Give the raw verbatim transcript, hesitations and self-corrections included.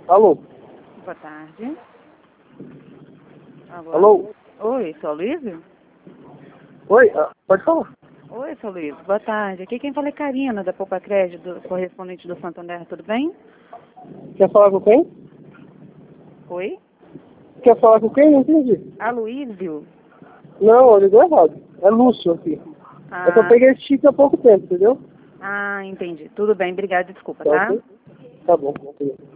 Alô? Boa tarde. Alô? Alô? Oi, sou a Luísa? Oi, ah, pode falar. Oi, sou Luísa. Boa tarde. Aqui quem fala é Karina, da Poupa Crédito, correspondente do Santander, tudo bem? Quer falar com quem? Oi? Quer falar com quem? Não entendi. Aloysio? Não, eu ligou errado. É Lúcio aqui. Ah, É que eu peguei esse chip há pouco tempo, entendeu? ah, entendi. Tudo bem, obrigada, desculpa, Tá tá? ok? Tá bom. Ok.